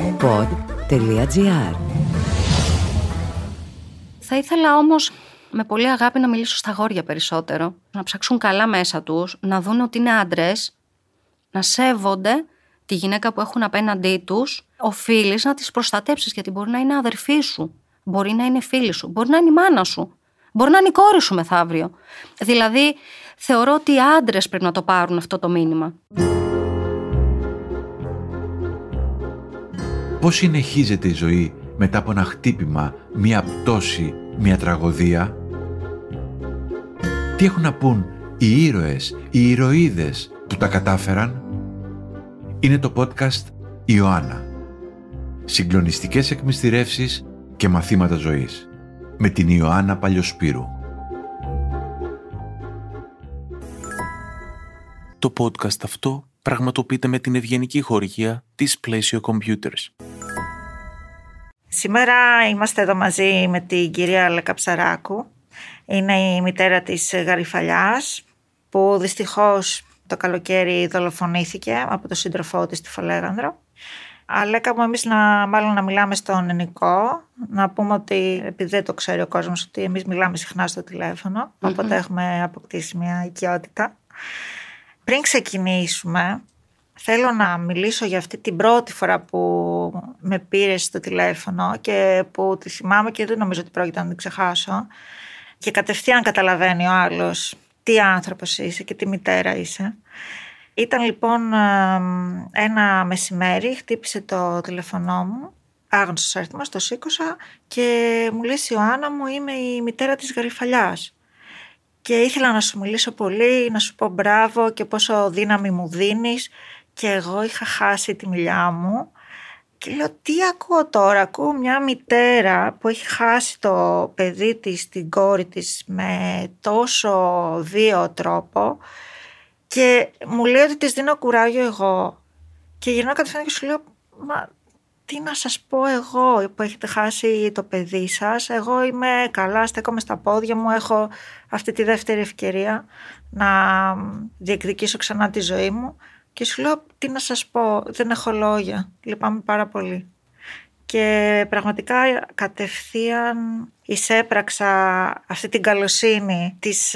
pod.gr. Θα ήθελα όμως με πολύ αγάπη να μιλήσω στα αγόρια περισσότερο, να ψάξουν καλά μέσα τους, να δουν ότι είναι άντρες, να σέβονται τη γυναίκα που έχουν απέναντί τους. Οφείλεις να τις προστατέψεις, γιατί μπορεί να είναι αδερφή σου, μπορεί να είναι φίλη σου, μπορεί να είναι η μάνα σου, μπορεί να είναι η κόρη σου μεθαύριο. Δηλαδή, θεωρώ ότι οι άντρες πρέπει να το πάρουν αυτό το μήνυμα. Πώς συνεχίζεται η ζωή μετά από ένα χτύπημα, μία πτώση, μία τραγωδία? Τι έχουν να πούν οι ήρωες, οι ηρωίδες που τα κατάφεραν? Είναι το podcast Ιωάννα. Συγκλονιστικές εκμυστηρεύσεις και μαθήματα ζωής. Με την Ιωάννα Παλιοσπύρου. Το podcast αυτό πραγματοποιείται με την ευγενική χορηγία της Plesio Computers. Σήμερα είμαστε εδώ μαζί με την κυρία Λέκα Ψαράκου. Είναι η μητέρα της Γαριφαλιάς, που δυστυχώς το καλοκαίρι δολοφονήθηκε από τον σύντροφό της στη Φολέγανδρο. Λέκα μου, εμείς μάλλον να μιλάμε στον ελληνικό, να πούμε ότι, επειδή δεν το ξέρει ο κόσμος, ότι εμείς μιλάμε συχνά στο τηλέφωνο, οπότε έχουμε αποκτήσει μια οικειότητα. Πριν ξεκινήσουμε, θέλω να μιλήσω για αυτή την πρώτη φορά που με πήρες στο τηλέφωνο και που τη θυμάμαι και δεν νομίζω ότι πρόκειται να την ξεχάσω. Και κατευθείαν καταλαβαίνει ο άλλος τι άνθρωπος είσαι και τι μητέρα είσαι. Ήταν λοιπόν ένα μεσημέρι, χτύπησε το τηλεφωνό μου, άγνωστος αριθμός, το σήκωσα και μου λες: Ιωάννα μου, είμαι η μητέρα της Γαριφαλιάς και ήθελα να σου μιλήσω πολύ, να σου πω μπράβο και πόσο δύναμη μου δίνεις, και εγώ είχα χάσει τη μιλιά μου. Και λέω: τι ακούω τώρα? Ακούω μια μητέρα που έχει χάσει το παιδί της, την κόρη της, με τόσο βίαιο τρόπο, και μου λέει ότι της δίνω κουράγιο εγώ. Και γυρνάω κατευθείαν και σου λέω: μα τι να σας πω εγώ που έχετε χάσει το παιδί σας? Εγώ είμαι καλά, στέκομαι στα πόδια μου, έχω αυτή τη δεύτερη ευκαιρία να διεκδικήσω ξανά τη ζωή μου. Και σου λέω: τι να σας πω, δεν έχω λόγια, λυπάμαι πάρα πολύ. Και πραγματικά κατευθείαν εισέπραξα αυτή την καλοσύνη της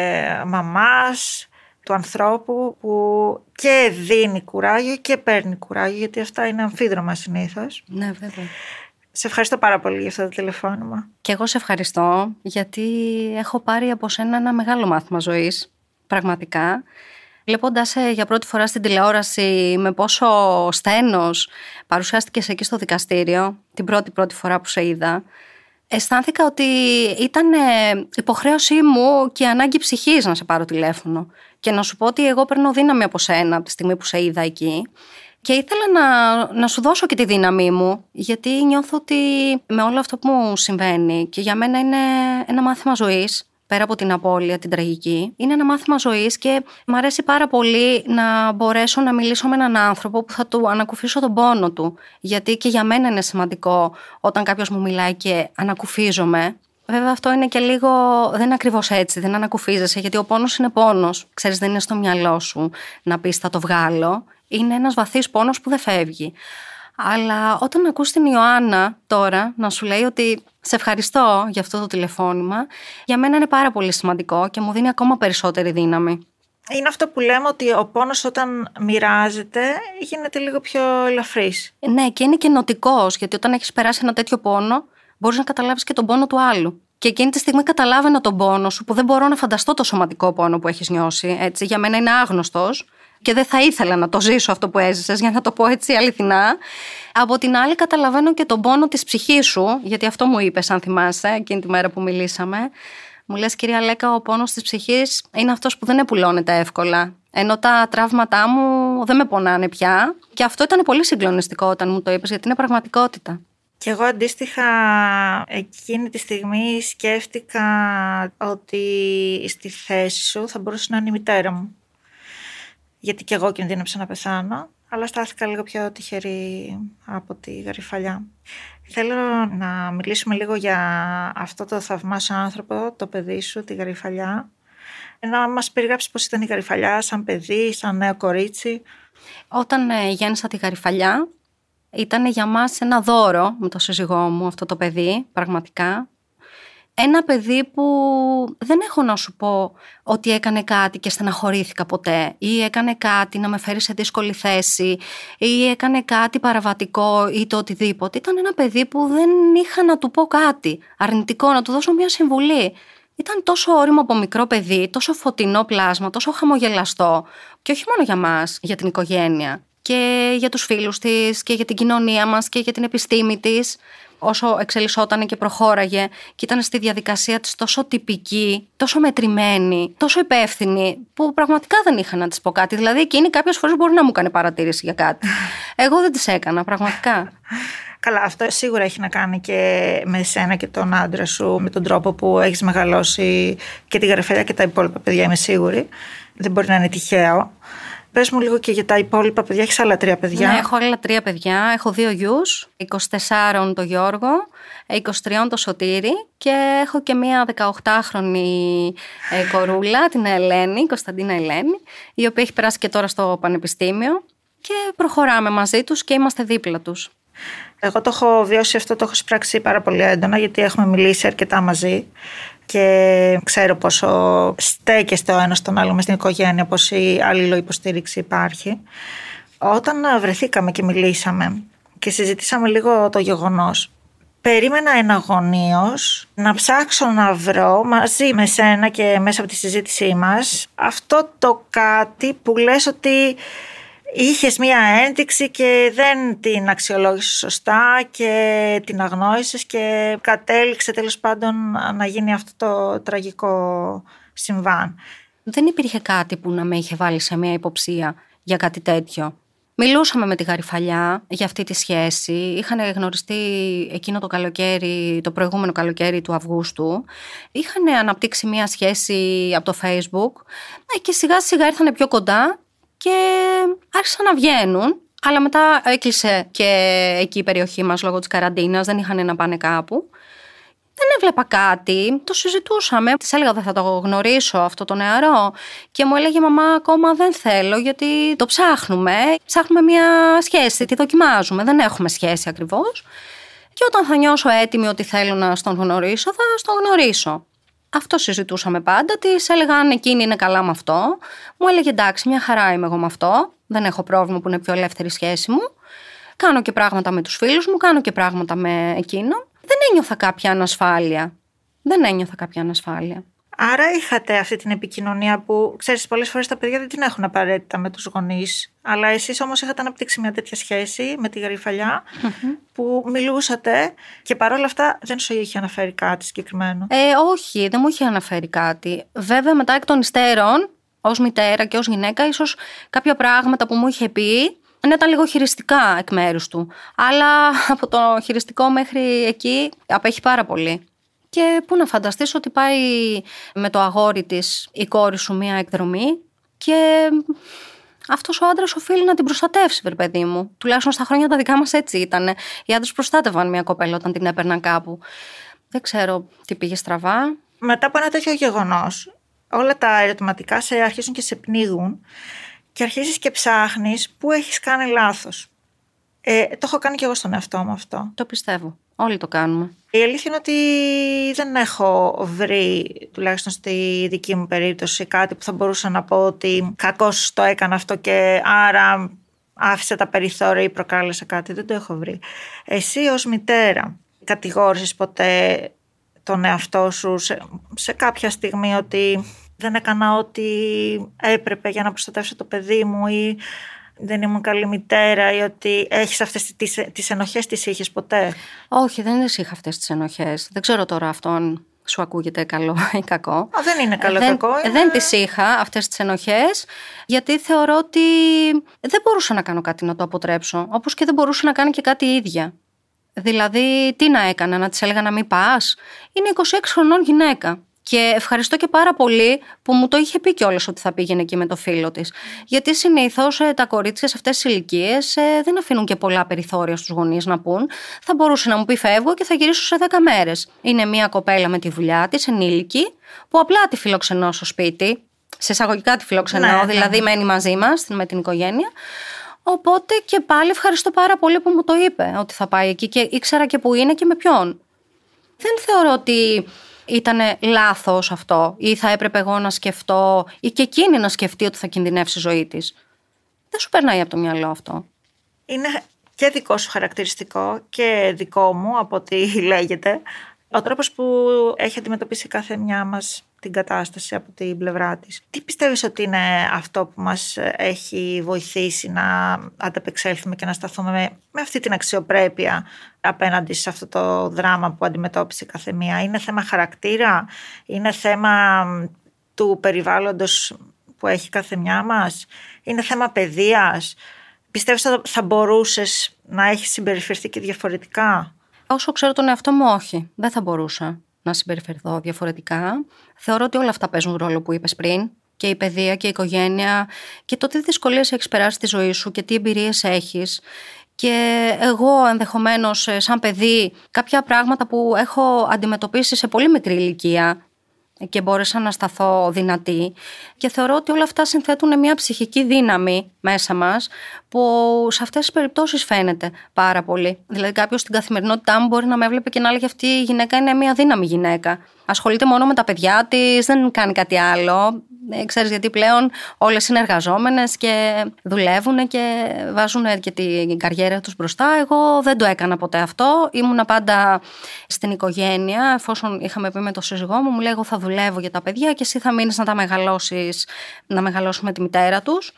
μαμάς, του ανθρώπου που και δίνει κουράγιο και παίρνει κουράγιο, γιατί αυτά είναι αμφίδρομα συνήθως. Ναι, βέβαια. Σε ευχαριστώ πάρα πολύ για αυτό το τηλεφώνημα. Και εγώ σε ευχαριστώ, γιατί έχω πάρει από σένα ένα μεγάλο μάθημα ζωής, πραγματικά. Βλέποντας για πρώτη φορά στην τηλεόραση με πόσο στένος παρουσιάστηκες εκεί στο δικαστήριο, την πρώτη φορά που σε είδα, αισθάνθηκα ότι ήταν υποχρέωσή μου και ανάγκη ψυχής να σε πάρω τηλέφωνο και να σου πω ότι εγώ παίρνω δύναμη από σένα από τη στιγμή που σε είδα εκεί, και ήθελα να σου δώσω και τη δύναμή μου, γιατί νιώθω ότι με όλο αυτό που μου συμβαίνει, και για μένα είναι ένα μάθημα ζωής, πέρα από την απώλεια, την τραγική, είναι ένα μάθημα ζωής, και μου αρέσει πάρα πολύ να μπορέσω να μιλήσω με έναν άνθρωπο που θα του ανακουφίσω τον πόνο του. Γιατί και για μένα είναι σημαντικό όταν κάποιος μου μιλάει και ανακουφίζομαι. Βέβαια αυτό είναι και λίγο, δεν είναι ακριβώς έτσι, δεν ανακουφίζεσαι, γιατί ο πόνος είναι πόνος. Ξέρεις, δεν είναι στο μυαλό σου να πεις θα το βγάλω. Είναι ένας βαθύς πόνος που δεν φεύγει. Αλλά όταν ακούς την Ιωάννα τώρα να σου λέει ότι σε ευχαριστώ για αυτό το τηλεφώνημα, για μένα είναι πάρα πολύ σημαντικό και μου δίνει ακόμα περισσότερη δύναμη. Είναι αυτό που λέμε, ότι ο πόνος όταν μοιράζεται γίνεται λίγο πιο ελαφρύς. Ναι, και είναι και νοτικός, γιατί όταν έχεις περάσει ένα τέτοιο πόνο μπορείς να καταλάβεις και τον πόνο του άλλου. Και εκείνη τη στιγμή καταλάβαινα τον πόνο σου, που δεν μπορώ να φανταστώ το σωματικό πόνο που έχεις νιώσει. Έτσι, για μένα είναι άγνωστος. Και δεν θα ήθελα να το ζήσω αυτό που έζησες, για να το πω έτσι αληθινά. Από την άλλη, καταλαβαίνω και τον πόνο της ψυχής σου, γιατί αυτό μου είπες, αν θυμάσαι, εκείνη τη μέρα που μιλήσαμε. Μου λες: κυρία Λέκα, ο πόνος της ψυχής είναι αυτός που δεν επουλώνεται εύκολα. Ενώ τα τραύματά μου δεν με πονάνε πια. Και αυτό ήταν πολύ συγκλονιστικό όταν μου το είπες, γιατί είναι πραγματικότητα. Και εγώ αντίστοιχα εκείνη τη στιγμή σκέφτηκα ότι στη θέση σου θα μπορούσε να είναι η μητέρα μου. Γιατί και εγώ κινδύνεψα να πεθάνω, αλλά στάθηκα λίγο πιο τυχερή από τη Γαριφαλιά. Θέλω να μιλήσουμε λίγο για αυτό το θαυμάσιο άνθρωπο, το παιδί σου, τη Γαριφαλιά. Να μας περιγράψεις πώς ήταν η Γαριφαλιά σαν παιδί, σαν νέο κορίτσι. Όταν γέννησα τη Γαριφαλιά, Ήταν για μας ένα δώρο με τον σύζυγό μου αυτό το παιδί, πραγματικά. Ένα παιδί που δεν έχω να σου πω ότι έκανε κάτι και στεναχωρήθηκα ποτέ, ή έκανε κάτι να με φέρει σε δύσκολη θέση, ή έκανε κάτι παραβατικό ή το οτιδήποτε. Ήταν ένα παιδί που δεν είχα να του πω κάτι αρνητικό, να του δώσω μια συμβουλή. Ήταν τόσο ώριμο από μικρό παιδί, τόσο φωτεινό πλάσμα, τόσο χαμογελαστό. Και όχι μόνο για μας, για την οικογένεια. Και για τους φίλους της και για την κοινωνία μας και για την επιστήμη της. Όσο εξελισσόταν και προχώραγε και ήταν στη διαδικασία της τόσο τυπική, τόσο μετρημένη, τόσο υπεύθυνη, που πραγματικά δεν είχα να της πω κάτι. Δηλαδή εκείνη κάποιες φορές μπορεί να μου κάνει παρατήρηση για κάτι. Εγώ δεν της έκανα, πραγματικά. Καλά, αυτό σίγουρα έχει να κάνει και με σένα και τον άντρα σου, με τον τρόπο που έχεις μεγαλώσει και τη Γαριφαλιά και τα υπόλοιπα παιδιά, είμαι σίγουρη. Δεν μπορεί να είναι τυχαίο. Πες μου λίγο και για τα υπόλοιπα παιδιά. Έχεις άλλα 3 παιδιά? Ναι, έχω άλλα 3 παιδιά. Έχω 2 γιους, 24 τον Γιώργο, 23 τον Σωτήρη και έχω και μία 18χρονη κορούλα, την Ελένη, Κωνσταντίνα Ελένη, η οποία έχει περάσει και τώρα στο πανεπιστήμιο και προχωράμε μαζί τους και είμαστε δίπλα τους. Εγώ το έχω βιώσει αυτό, το έχω σπράξει πάρα πολύ έντονα, γιατί έχουμε μιλήσει αρκετά μαζί και ξέρω πόσο στέκεστε ο ένας στον άλλο μες στην οικογένεια, πόση αλληλοϊποστήριξη υπάρχει. Όταν βρεθήκαμε και μιλήσαμε και συζητήσαμε λίγο το γεγονός, περίμενα εναγωνίως να ψάξω να βρω μαζί με σένα και μέσα από τη συζήτησή μας αυτό το κάτι που λες ότι είχες μία ένδειξη και δεν την αξιολόγησες σωστά και την αγνόησες και κατέληξε τέλος πάντων να γίνει αυτό το τραγικό συμβάν. Δεν υπήρχε κάτι που να με είχε βάλει σε μία υποψία για κάτι τέτοιο. Μιλούσαμε με τη Γαριφαλιά για αυτή τη σχέση. Είχαν γνωριστεί εκείνο το καλοκαίρι, το προηγούμενο καλοκαίρι του Αυγούστου. Είχαν αναπτύξει μία σχέση από το Facebook και σιγά σιγά ήρθαν πιο κοντά και άρχισαν να βγαίνουν. Αλλά μετά έκλεισε και εκεί η περιοχή μας λόγω της καραντίνας, δεν είχαν να πάνε κάπου. Δεν έβλεπα κάτι, το συζητούσαμε. Της έλεγα δεν θα το γνωρίσω αυτό το νεαρό και μου έλεγε μαμά ακόμα δεν θέλω γιατί το ψάχνουμε. Ψάχνουμε μια σχέση, τη δοκιμάζουμε, δεν έχουμε σχέση ακριβώς. Και όταν θα νιώσω έτοιμη ότι θέλω να τον γνωρίσω θα τον γνωρίσω. Αυτό συζητούσαμε πάντα, της έλεγα αν εκείνη είναι καλά με αυτό. Μου έλεγε εντάξει μια χαρά είμαι εγώ με αυτό, δεν έχω πρόβλημα που είναι πιο ελεύθερη σχέση μου. Κάνω και πράγματα με τους φίλους μου, κάνω και πράγματα με εκείνον. Δεν ένιωθα κάποια ανασφάλεια. Άρα είχατε αυτή την επικοινωνία που, ξέρεις, πολλές φορές τα παιδιά δεν την έχουν απαραίτητα με τους γονείς, αλλά εσείς όμως είχατε αναπτύξει μια τέτοια σχέση με τη Γαριφαλιά που μιλούσατε και παρόλα αυτά δεν σου είχε αναφέρει κάτι συγκεκριμένο? Όχι, δεν μου είχε αναφέρει κάτι. Βέβαια μετά εκ των υστέρων, ως μητέρα και ως γυναίκα, ίσως κάποια πράγματα που μου είχε πει να ήταν λίγο χειριστικά εκ μέρους του. Αλλά από το χειριστικό μέχρι εκεί απέχει πάρα πολύ. Και πού να φανταστείς ότι πάει με το αγόρι της η κόρη σου μία εκδρομή και αυτός ο άντρας οφείλει να την προστατεύσει, βρε παιδί μου. Τουλάχιστον στα χρόνια τα δικά μας έτσι ήταν. Οι άντρες προστάτευαν μία κοπέλα όταν την έπαιρναν κάπου. Δεν ξέρω τι πήγε στραβά. Μετά από ένα τέτοιο γεγονός, όλα τα ερωτηματικά σε αρχίζουν και σε πνίγουν και αρχίζεις και ψάχνεις πού έχεις κάνει λάθος. Το έχω κάνει και εγώ στον εαυτό μου αυτό. Το πιστεύω. Όλοι το κάνουμε. Η αλήθεια είναι ότι δεν έχω βρει, τουλάχιστον στη δική μου περίπτωση, κάτι που θα μπορούσα να πω ότι κακώς το έκανα αυτό και άρα άφησε τα περιθώρια ή προκάλεσε κάτι. Δεν το έχω βρει. Εσύ ως μητέρα κατηγόρησες ποτέ τον εαυτό σου σε κάποια στιγμή ότι δεν έκανα ό,τι έπρεπε για να προστατεύσω το παιδί μου ή δεν ήμουν καλή μητέρα ή ότι έχεις αυτές τις ενοχές, τις είχες ποτέ? Όχι, δεν τις είχα αυτές τις ενοχές. Δεν ξέρω τώρα αυτό αν σου ακούγεται καλό ή κακό. Δεν είναι καλό ή κακό. Δεν τις είχα αυτές τις ενοχές, γιατί θεωρώ ότι δεν μπορούσα να κάνω κάτι να το αποτρέψω, όπως και δεν μπορούσα να κάνω και κάτι η ίδια. Δηλαδή, τι να έκανα, να της έλεγα να μην πας? Είναι 26 χρονών γυναίκα. Και ευχαριστώ και πάρα πολύ που μου το είχε πει κιόλας ότι θα πήγαινε εκεί με το φίλο της. Γιατί συνήθως τα κορίτσια σε αυτές τις ηλικίες δεν αφήνουν και πολλά περιθώρια στους γονείς να πούν. Θα μπορούσε να μου πει φεύγω και θα γυρίσω σε 10 μέρες. Είναι μια κοπέλα με τη δουλειά της, ενήλικη, που απλά τη φιλοξενώ στο σπίτι. Σε εισαγωγικά τη φιλοξενώ, δηλαδή μένει μαζί μας, με την οικογένεια. Οπότε και πάλι ευχαριστώ πάρα πολύ που μου το είπε ότι θα πάει εκεί και ήξερα και που είναι και με ποιον. Δεν θεωρώ ότι ήταν λάθος αυτό ή θα έπρεπε εγώ να σκεφτώ ή και εκείνη να σκεφτεί ότι θα κινδυνεύσει η ζωή της. Δεν σου περνάει από το μυαλό αυτό. Είναι και δικό σου χαρακτηριστικό και δικό μου από ό,τι λέγεται. Ο τρόπος που έχει αντιμετωπίσει κάθε μια μας την κατάσταση από την πλευρά της. Τι πιστεύεις ότι είναι αυτό που μας έχει βοηθήσει να ανταπεξέλθουμε και να σταθούμε με αυτή την αξιοπρέπεια απέναντι σε αυτό το δράμα που αντιμετώπισε κάθε μία? Είναι θέμα χαρακτήρα, είναι θέμα του περιβάλλοντος που έχει κάθε μια μας, είναι θέμα παιδείας? Πιστεύεις ότι θα μπορούσες να έχεις συμπεριφερθεί και διαφορετικά? Όσο ξέρω τον εαυτό μου, όχι. Δεν θα μπορούσα να συμπεριφερθώ διαφορετικά. Θεωρώ ότι όλα αυτά παίζουν ρόλο που είπες πριν. Και η παιδεία και η οικογένεια και το τι δυσκολίες έχεις περάσει στη ζωή σου και τι εμπειρίες έχεις. Και εγώ ενδεχομένως σαν παιδί κάποια πράγματα που έχω αντιμετωπίσει σε πολύ μικρή ηλικία και μπόρεσα να σταθώ δυνατή και θεωρώ ότι όλα αυτά συνθέτουν μια ψυχική δύναμη μέσα μας που σε αυτές τις περιπτώσεις φαίνεται πάρα πολύ. Δηλαδή κάποιος στην καθημερινότητά μου μπορεί να με έβλεπε και να έλεγε αυτή η γυναίκα είναι μια δύναμη γυναίκα. Ασχολείται μόνο με τα παιδιά της, δεν κάνει κάτι άλλο. Ξέρεις, γιατί πλέον όλες είναι εργαζόμενες και δουλεύουν και βάζουν και την καριέρα τους μπροστά. Εγώ δεν το έκανα ποτέ αυτό. Ήμουνα πάντα στην οικογένεια. Εφόσον είχαμε πει με τον σύζυγό μου, μου λέει: εγώ θα δουλεύω για τα παιδιά και εσύ θα μείνεις να τα μεγαλώσεις, να μεγαλώσουμε τη μητέρα τους.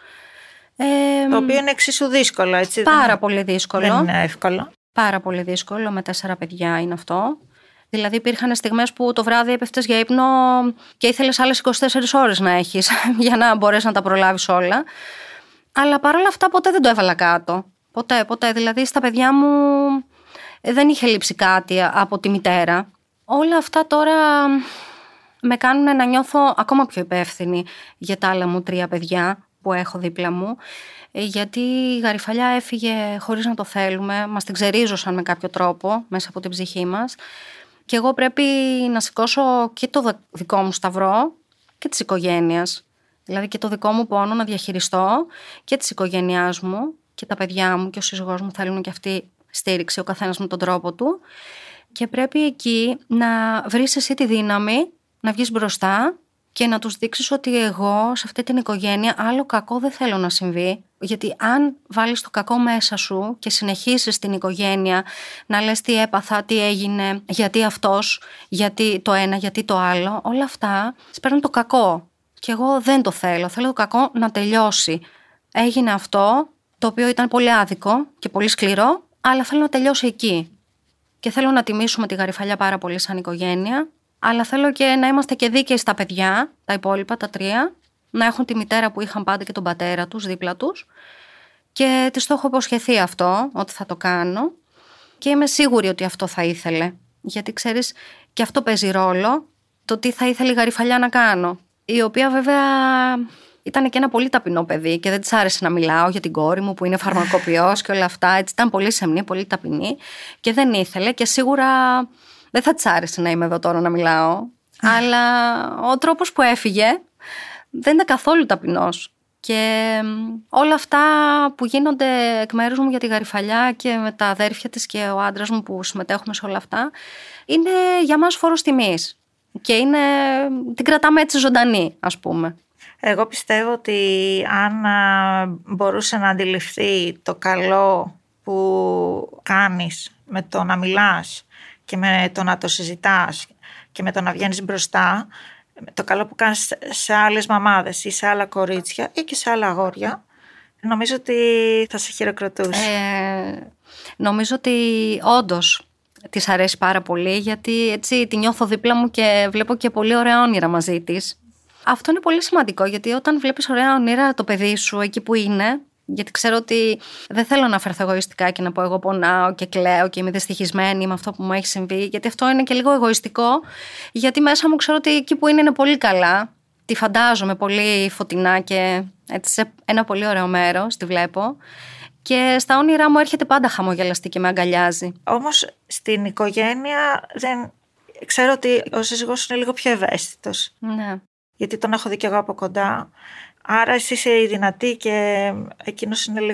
Το οποίο είναι εξίσου δύσκολο, έτσι? Πάρα πολύ δύσκολο. Δεν είναι εύκολο. Πάρα πολύ δύσκολο. Με 4 παιδιά είναι αυτό. Δηλαδή υπήρχαν στιγμές που το βράδυ έπεφτες για ύπνο και ήθελες άλλες 24 ώρες να έχεις για να μπορέσεις να τα προλάβεις όλα. Αλλά παρόλα αυτά ποτέ δεν το έβαλα κάτω. Ποτέ. Δηλαδή στα παιδιά μου δεν είχε λείψει κάτι από τη μητέρα. Όλα αυτά τώρα με κάνουν να νιώθω ακόμα πιο υπεύθυνη για τα άλλα μου 3 παιδιά που έχω δίπλα μου. Γιατί η Γαριφαλιά έφυγε χωρίς να το θέλουμε. Μας την ξερίζωσαν με κάποιο τρόπο μέσα από την ψυχή μας. Και εγώ πρέπει να σηκώσω και το δικό μου σταυρό και της οικογένειας. Δηλαδή και το δικό μου πόνο να διαχειριστώ και της οικογένειάς μου και τα παιδιά μου και ο σύζυγός μου θέλουν και αυτή στήριξη, ο καθένας με τον τρόπο του. Και πρέπει εκεί να βρεις εσύ τη δύναμη, να βγεις μπροστά και να τους δείξεις ότι εγώ σε αυτή την οικογένεια άλλο κακό δεν θέλω να συμβεί. Γιατί αν βάλεις το κακό μέσα σου και συνεχίσεις την οικογένεια να λες τι έπαθα, τι έγινε, γιατί αυτός, γιατί το ένα, γιατί το άλλο, όλα αυτά παίρνουν το κακό. Και εγώ δεν το θέλω. Θέλω το κακό να τελειώσει. Έγινε αυτό, το οποίο ήταν πολύ άδικο και πολύ σκληρό, αλλά θέλω να τελειώσει εκεί. Και θέλω να τιμήσουμε τη Γαριφαλιά πάρα πολύ σαν οικογένεια, αλλά θέλω και να είμαστε και δίκαιοι στα παιδιά, τα υπόλοιπα, τα 3, να έχουν τη μητέρα που είχαν πάντα και τον πατέρα τους δίπλα τους. Και της το έχω υποσχεθεί αυτό, ότι θα το κάνω. Και είμαι σίγουρη ότι αυτό θα ήθελε. Γιατί ξέρεις, και αυτό παίζει ρόλο, το τι θα ήθελε η Γαριφαλιά να κάνω. Η οποία βέβαια ήταν και ένα πολύ ταπεινό παιδί και δεν της άρεσε να μιλάω για την κόρη μου που είναι φαρμακοποιός και όλα αυτά. Έτσι ήταν πολύ σεμνή, πολύ ταπεινή και δεν ήθελε και σίγουρα δεν θα της άρεσε να είμαι εδώ τώρα να μιλάω. Αλλά ο τρόπος που έφυγε δεν ήταν καθόλου ταπεινός. Και όλα αυτά που γίνονται εκ μέρους μου για τη Γαριφαλιά και με τα αδέρφια της και ο άντρας μου που συμμετέχουμε σε όλα αυτά είναι για μας φόρος τιμής και την κρατάμε έτσι ζωντανή, ας πούμε. Εγώ πιστεύω ότι αν μπορούσε να αντιληφθεί το καλό που κάνεις με το να μιλάς και με το να το συζητάς και με το να βγαίνεις μπροστά, το καλό που κάνεις σε άλλες μαμάδες ή σε άλλα κορίτσια ή και σε άλλα αγόρια, νομίζω ότι θα σε χειροκροτούσε. Νομίζω ότι όντως της αρέσει πάρα πολύ, γιατί έτσι τη νιώθω δίπλα μου και βλέπω και πολύ ωραία όνειρα μαζί της. Αυτό είναι πολύ σημαντικό, γιατί όταν βλέπεις ωραία όνειρα το παιδί σου εκεί που είναι, γιατί ξέρω ότι δεν θέλω να φερθώ εγωιστικά και να πω εγώ πονάω και κλαίω και είμαι δυστυχισμένη με αυτό που μου έχει συμβεί, γιατί αυτό είναι και λίγο εγωιστικό, γιατί μέσα μου ξέρω ότι εκεί που είναι πολύ καλά, τη φαντάζομαι πολύ φωτεινά και έτσι σε ένα πολύ ωραίο μέρος τη βλέπω και στα όνειρά μου έρχεται πάντα χαμογελαστή και με αγκαλιάζει. Όμως στην οικογένεια ξέρω ότι ο σύζυγός είναι λίγο πιο ευαίσθητος. Ναι. Γιατί τον έχω δει και εγώ από κοντά. Άρα εσύ είσαι η δυνατή και εκείνος είναι λίγο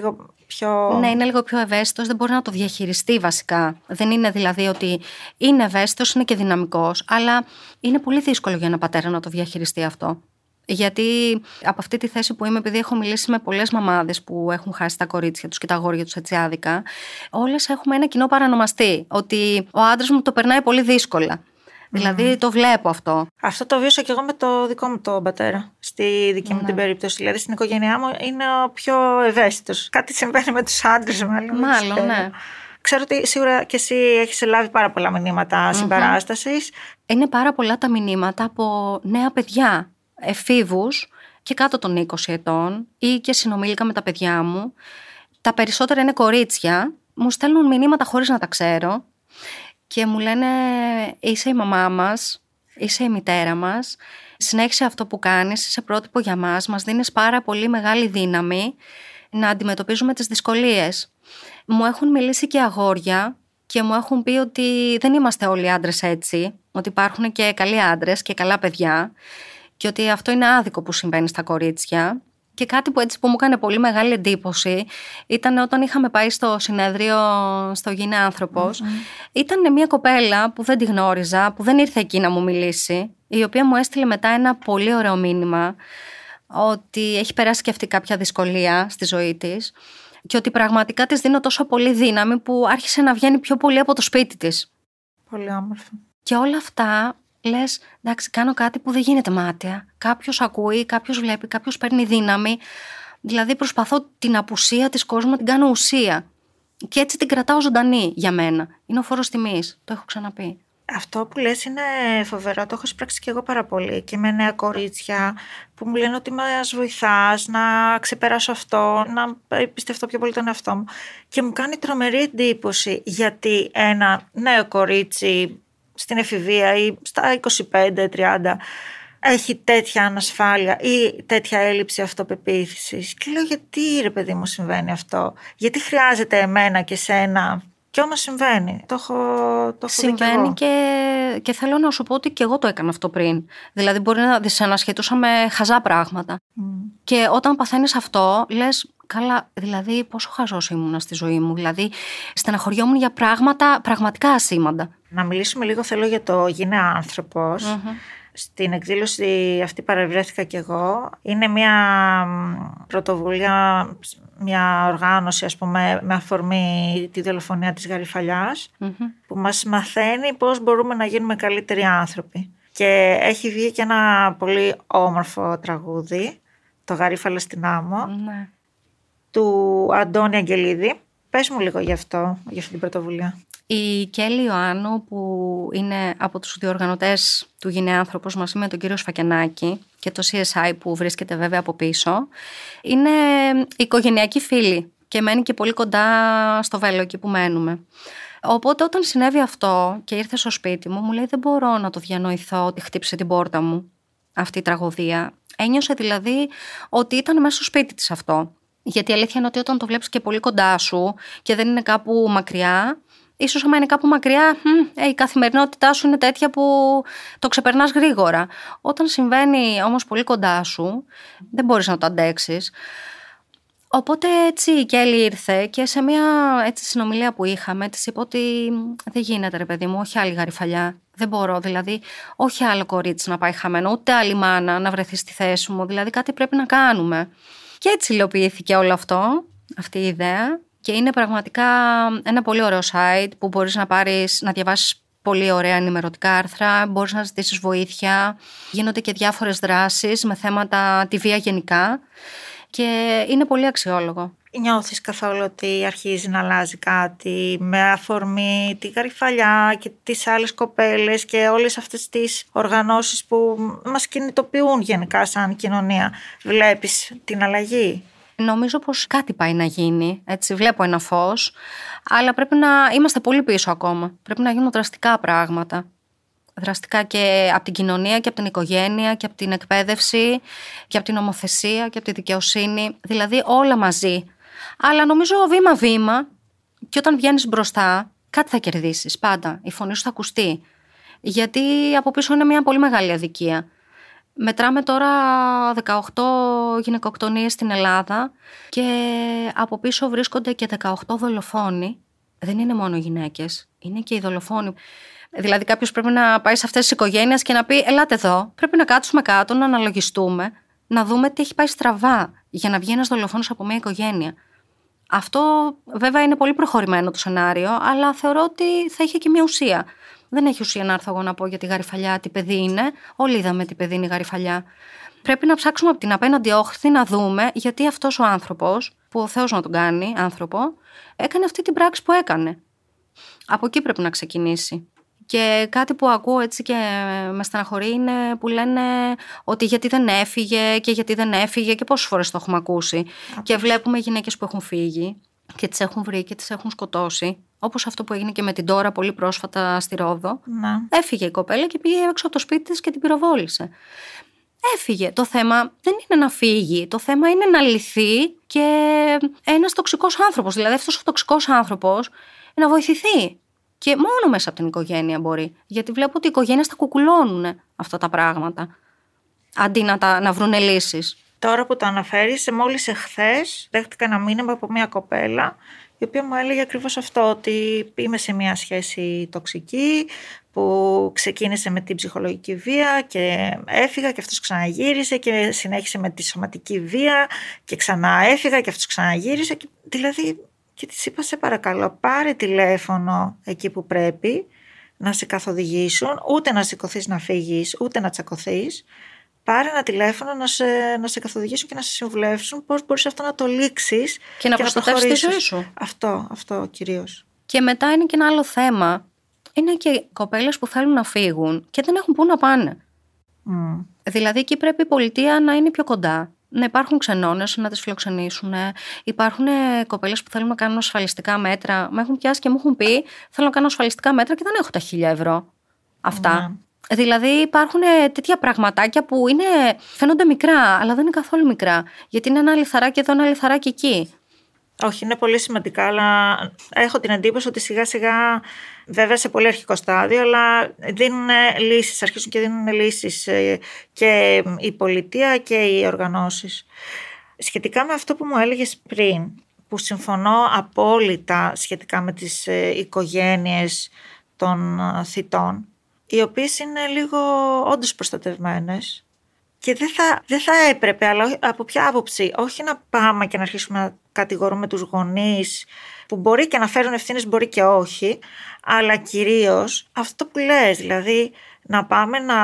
πιο... Ναι, είναι λίγο πιο ευαίσθητος, δεν μπορεί να το διαχειριστεί βασικά. Δεν είναι δηλαδή ότι είναι ευαίσθητος, είναι και δυναμικός, αλλά είναι πολύ δύσκολο για ένα πατέρα να το διαχειριστεί αυτό. Γιατί από αυτή τη θέση που είμαι, επειδή έχω μιλήσει με πολλές μαμάδες που έχουν χάσει τα κορίτσια τους και τα αγόρια τους έτσι άδικα, όλες έχουμε ένα κοινό παρανομαστή, ότι ο άντρας μου το περνάει πολύ δύσκολα. Δηλαδή το βλέπω αυτό. Αυτό το βίωσα και εγώ με το δικό μου τον πατέρα. Στη δική μου την περίπτωση. Δηλαδή στην οικογένειά μου είναι ο πιο ευαίσθητος. Κάτι συμβαίνει με τους άντρες, Μάλλον, ναι. Ξέρω ότι σίγουρα και εσύ έχεις λάβει πάρα πολλά μηνύματα συμπαράστασης. Είναι πάρα πολλά τα μηνύματα από νέα παιδιά, εφήβους και κάτω των 20 ετών ή και συνομήλικα με τα παιδιά μου. Τα περισσότερα είναι κορίτσια. Μου στέλνουν μηνύματα χωρίς να τα ξέρω. Και μου λένε, είσαι η μαμά μας, είσαι η μητέρα μας, συνέχισε αυτό που κάνεις, είσαι πρότυπο για μας δίνεις πάρα πολύ μεγάλη δύναμη να αντιμετωπίζουμε τις δυσκολίες. Μου έχουν μιλήσει και αγόρια και μου έχουν πει ότι δεν είμαστε όλοι άντρες έτσι, ότι υπάρχουν και καλοί άντρες και καλά παιδιά και ότι αυτό είναι άδικο που συμβαίνει στα κορίτσια. Και κάτι που έτσι που μου έκανε πολύ μεγάλη εντύπωση ήταν όταν είχαμε πάει στο συνέδριο στο Γίνε Άνθρωπος. Ήταν μια κοπέλα που δεν τη γνώριζα, που δεν ήρθε εκεί να μου μιλήσει, η οποία μου έστειλε μετά ένα πολύ ωραίο μήνυμα ότι έχει περάσει και αυτή κάποια δυσκολία στη ζωή της και ότι πραγματικά της δίνω τόσο πολύ δύναμη που άρχισε να βγαίνει πιο πολύ από το σπίτι της. Πολύ όμορφο. Και όλα αυτά... Λες, εντάξει, κάνω κάτι που δεν γίνεται μάταια. Κάποιος ακούει, κάποιος βλέπει, κάποιος παίρνει δύναμη. Δηλαδή προσπαθώ την απουσία της κόσμου να την κάνω ουσία. Και έτσι την κρατάω ζωντανή για μένα. Είναι ο φόρος τιμής, το έχω ξαναπεί. Αυτό που λες είναι φοβερό, το έχω σπράξει και εγώ πάρα πολύ. Και με νέα κορίτσια που μου λένε ότι μας βοηθάς να ξεπεράσω αυτό, να πιστευτώ πιο πολύ τον εαυτό μου. Και μου κάνει τρομερή εντύπωση γιατί ένα νέο κορίτσι στην εφηβεία ή στα 25-30 έχει τέτοια ανασφάλεια ή τέτοια έλλειψη αυτοπεποίθησης. Και λέω, γιατί ρε παιδί μου συμβαίνει αυτό, γιατί χρειάζεται εμένα και σένα. Και όμως συμβαίνει. Το έχω συμβαίνει και θέλω να σου πω ότι και εγώ το έκανα αυτό πριν. Δηλαδή μπορεί να δυσανασχετούσα με χαζά πράγματα. Και όταν παθαίνεις αυτό λες, καλά, δηλαδή πόσο χαζός ήμουνα στη ζωή μου. Δηλαδή στεναχωριόμουν για πράγματα πραγματικά ασήμαντα. Να μιλήσουμε λίγο θέλω για το Γίνε Άνθρωπος. Στην εκδήλωση αυτή παρευρέθηκα κι εγώ. Είναι μια πρωτοβουλία, μια οργάνωση ας πούμε με αφορμή τη δολοφονία της Γαριφαλιάς που μας μαθαίνει πώς μπορούμε να γίνουμε καλύτεροι άνθρωποι. Και έχει βγει και ένα πολύ όμορφο τραγούδι, το Γαρίφαλα στην άμμο, του Αντώνη Αγγελίδη. Πες μου λίγο γι' αυτό, για αυτή την πρωτοβουλία. Η Κέλλη Ιωάννου που είναι από τους διοργανωτές του Γίνε Άνθρωπος μαζί με τον κύριο Σφακιανάκη και το CSI που βρίσκεται βέβαια από πίσω, είναι οικογενειακοί φίλοι και μένει και πολύ κοντά στο Βέλο εκεί που μένουμε. Οπότε όταν συνέβη αυτό και ήρθε στο σπίτι μου, μου λέει δεν μπορώ να το διανοηθώ ότι χτύπησε την πόρτα μου αυτή η τραγωδία. Ένιωσε δηλαδή ότι ήταν μέσα στο σπίτι της αυτό. Γιατί η αλήθεια είναι ότι όταν το βλέπεις και πολύ κοντά σου και δεν είναι κάπου μακριά, ίσως άμα είναι κάπου μακριά, η καθημερινότητά σου είναι τέτοια που το ξεπερνάς γρήγορα. Όταν συμβαίνει όμως πολύ κοντά σου, δεν μπορείς να το αντέξεις. Οπότε έτσι η Κέλλη ήρθε και σε μια έτσι συνομιλία που είχαμε της είπε ότι δεν γίνεται ρε παιδί μου, όχι άλλη Γαριφαλιά. Δεν μπορώ, δηλαδή, όχι άλλο κορίτσι να πάει χαμένο, ούτε άλλη μάνα να βρεθεί στη θέση μου. Δηλαδή κάτι πρέπει να κάνουμε. Και έτσι υλοποιήθηκε όλο αυτό, αυτή η ιδέα. Και είναι πραγματικά ένα πολύ ωραίο site που μπορείς να διαβάσεις πολύ ωραία ενημερωτικά άρθρα, μπορείς να ζητήσεις βοήθεια. Γίνονται και διάφορες δράσεις με θέματα τη βία γενικά και είναι πολύ αξιόλογο. Νιώθεις καθόλου ότι αρχίζει να αλλάζει κάτι με αφορμή τη Γαριφαλιά και τις άλλες κοπέλες και όλες αυτές τις οργανώσεις που μας κινητοποιούν γενικά σαν κοινωνία? Βλέπεις την αλλαγή? Νομίζω πως κάτι πάει να γίνει, έτσι βλέπω ένα φως, αλλά πρέπει να είμαστε πολύ πίσω ακόμα. Πρέπει να γίνουν δραστικά πράγματα. Δραστικά και από την κοινωνία και από την οικογένεια και από την εκπαίδευση και από την νομοθεσία και από τη δικαιοσύνη, δηλαδή όλα μαζί. Αλλά νομίζω βήμα-βήμα και όταν βγαίνεις μπροστά κάτι θα κερδίσεις πάντα, η φωνή σου θα ακουστεί. Γιατί από πίσω είναι μια πολύ μεγάλη αδικία. Μετράμε τώρα 18 γυναικοκτονίες στην Ελλάδα και από πίσω βρίσκονται και 18 δολοφόνοι. Δεν είναι μόνο γυναίκες, είναι και οι δολοφόνοι. Δηλαδή κάποιος πρέπει να πάει σε αυτές τις οικογένειες και να πει ελάτε εδώ, πρέπει να κάτσουμε κάτω, να αναλογιστούμε, να δούμε τι έχει πάει στραβά για να βγει ένας δολοφόνος από μια οικογένεια. Αυτό βέβαια είναι πολύ προχωρημένο το σενάριο, αλλά θεωρώ ότι θα είχε και μια ουσία. Δεν έχει ουσία να έρθω εγώ να πω για τη Γαριφαλιά τι παιδί είναι. Όλοι είδαμε τι παιδί είναι η Γαριφαλιά. Πρέπει να ψάξουμε από την απέναντι όχθη να δούμε γιατί αυτός ο άνθρωπος, που ο Θεός να τον κάνει άνθρωπο, έκανε αυτή την πράξη που έκανε. Από εκεί πρέπει να ξεκινήσει. Και κάτι που ακούω έτσι και με στεναχωρεί είναι που λένε ότι γιατί δεν έφυγε και γιατί δεν έφυγε και πόσες φορές το έχουμε ακούσει. Και βλέπουμε γυναίκες που έχουν φύγει και τις έχουν βρει και τις έχουν σκοτώσει. Όπως αυτό που έγινε και με την Τώρα πολύ πρόσφατα στη Ρόδο. Να. Έφυγε η κοπέλα και πήγε έξω από το σπίτι της και την πυροβόλησε. Έφυγε. Το θέμα δεν είναι να φύγει. Το θέμα είναι να λυθεί και ένας τοξικός άνθρωπος. Δηλαδή αυτός ο τοξικός άνθρωπος να βοηθηθεί. Και μόνο μέσα από την οικογένεια μπορεί. Γιατί βλέπω ότι οι οικογένειες τα κουκουλώνουν αυτά τα πράγματα. Αντί να βρουν λύσεις. Τώρα που το αναφέρεις, μόλις εχθές δέχτηκα ένα μήνυμα από μια κοπέλα η οποία μου έλεγε ακριβώς αυτό, ότι είμαι σε μια σχέση τοξική που ξεκίνησε με την ψυχολογική βία και έφυγα και αυτός ξαναγύρισε και συνέχισε με τη σωματική βία και ξανά έφυγα και αυτός ξαναγύρισε. Δηλαδή, και της είπα σε παρακαλώ πάρε τηλέφωνο εκεί που πρέπει να σε καθοδηγήσουν, ούτε να σηκωθείς να φύγεις, ούτε να τσακωθείς. Πάρε ένα τηλέφωνο να σε καθοδηγήσουν και να σε συμβουλεύσουν πώς μπορείς αυτό να το λήξεις και να προστατεύσεις τη ζωή σου. Αυτό κυρίως. Και μετά είναι και ένα άλλο θέμα. Είναι και κοπέλες που θέλουν να φύγουν και δεν έχουν πού να πάνε. Δηλαδή εκεί πρέπει η πολιτεία να είναι πιο κοντά. Να υπάρχουν ξενώνες, να τις φιλοξενήσουν. Υπάρχουν κοπέλες που θέλουν να κάνουν ασφαλιστικά μέτρα. Με έχουν πιάσει και μου έχουν πει: θέλω να κάνω ασφαλιστικά μέτρα και δεν έχω τα 1.000 ευρώ. Αυτά. Δηλαδή υπάρχουν τέτοια πραγματάκια που φαίνονται μικρά, αλλά δεν είναι καθόλου μικρά. Γιατί είναι ένα λιθαράκι εδώ, ένα λιθαράκι εκεί. Όχι, είναι πολύ σημαντικά, αλλά έχω την εντύπωση ότι σιγά σιγά, βέβαια σε πολύ αρχικό στάδιο, αλλά δίνουν λύσεις, αρχίζουν και δίνουν λύσεις και η πολιτεία και οι οργανώσεις. Σχετικά με αυτό που μου έλεγες πριν, που συμφωνώ απόλυτα σχετικά με τις οικογένειες των θητών, οι οποίες είναι λίγο όντως προστατευμένες και δεν θα έπρεπε, αλλά από ποια άποψη, όχι να πάμε και να αρχίσουμε να κατηγορούμε τους γονείς που μπορεί και να φέρουν ευθύνες, μπορεί και όχι, αλλά κυρίως αυτό που λες, δηλαδή να πάμε να